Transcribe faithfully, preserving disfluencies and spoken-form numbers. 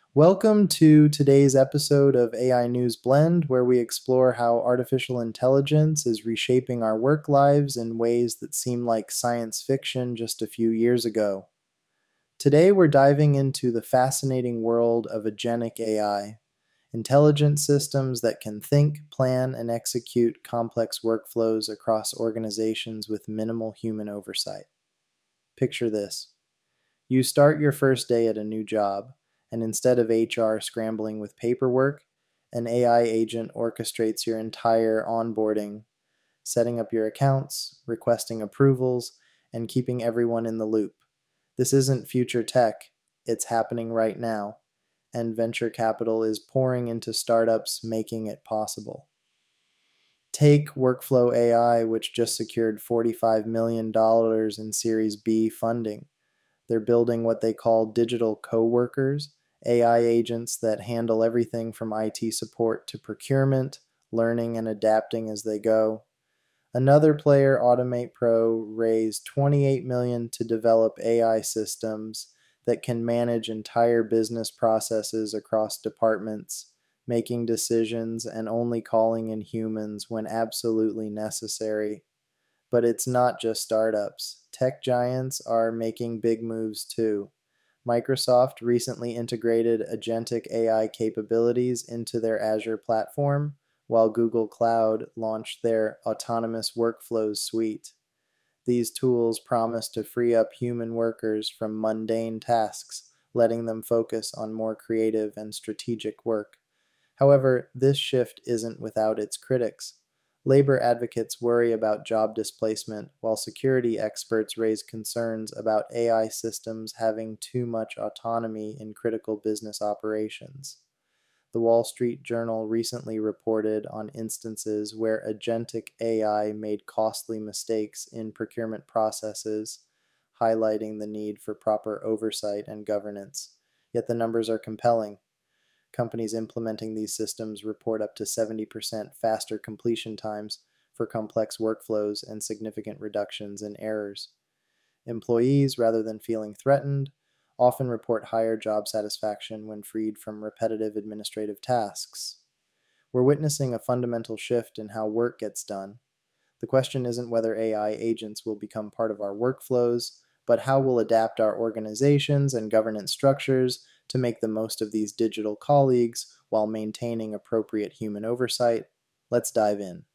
Welcome to today's episode of A I News Blend, where we explore how artificial intelligence is reshaping our work lives in ways that seem like science fiction just a few years ago. Today, we're diving into the fascinating world of agentic A I, intelligent systems that can think, plan, and execute complex workflows across organizations with minimal human oversight. Picture this. You start your first day at a new job, and instead of H R scrambling with paperwork, an A I agent orchestrates your entire onboarding, setting up your accounts, requesting approvals, and keeping everyone in the loop. This isn't future tech, it's happening right now, and venture capital is pouring into startups making it possible. Take Workflow A I, which just secured forty-five million dollars in Series B funding. They're building what they call digital co-workers, A I agents that handle everything from I T support to procurement, learning and adapting as they go. Another player, Automate Pro, raised twenty-eight million dollars to develop A I systems that can manage entire business processes across departments, making decisions and only calling in humans when absolutely necessary. But it's not just startups. Tech giants are making big moves too. Microsoft recently integrated agentic A I capabilities into their Azure platform, while Google Cloud launched their Autonomous Workflows suite. These tools promise to free up human workers from mundane tasks, letting them focus on more creative and strategic work. However, this shift isn't without its critics. Labor advocates worry about job displacement, while security experts raise concerns about A I systems having too much autonomy in critical business operations. The Wall Street Journal recently reported on instances where agentic A I made costly mistakes in procurement processes, highlighting the need for proper oversight and governance. Yet the numbers are compelling. Companies implementing these systems report up to seventy percent faster completion times for complex workflows and significant reductions in errors. Employees, rather than feeling threatened, often report higher job satisfaction when freed from repetitive administrative tasks. We're witnessing a fundamental shift in how work gets done. The question isn't whether A I agents will become part of our workflows, but how we'll adapt our organizations and governance structures to make the most of these digital colleagues while maintaining appropriate human oversight. Let's dive in.